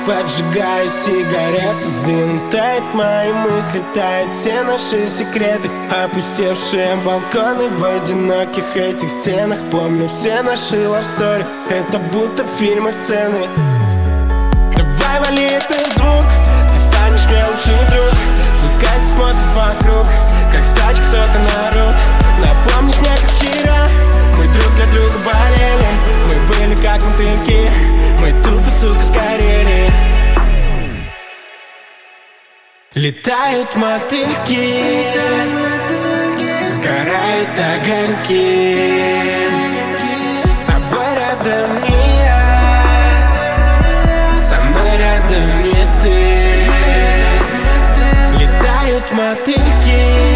поджигаю сигареты, с дымом тает мои мысли, тают все наши секреты. Опустевшие балконы в одиноких этих стенах. Помню все наши love story, это будто в фильмах сцены. Давай вали этот звук, ты станешь мне лучший друг. Пускай все смотрят вокруг, как стачка сока народ. Напомнишь мне, как вчера мы друг для друга болели. Мы были как мотыльки, мы тупо, сука, сгорели. Летают мотыльки, сгорают огоньки. С тобой рядом не я, со мной рядом не ты. Летают мотыльки,